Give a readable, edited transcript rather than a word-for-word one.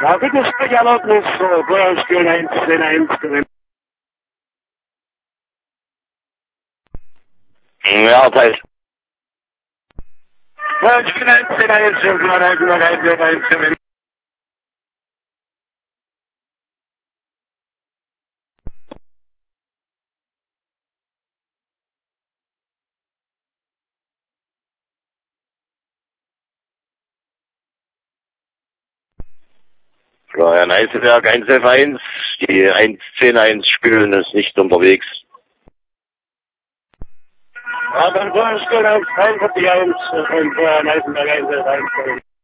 Ja, bitte Sprecherlaubnis, Feuer spielen 1, 10, 1, gewinnen. Ja, Zeit. Feuer spielen 1, 10, 1, 5, 1, gewinnen. Florian Eisenberg 1F1, die 1-10-1 spielen ist nicht unterwegs. Ja, dann Feuer spielen 1, 1, 1, 5, 1, 1, 1, 1,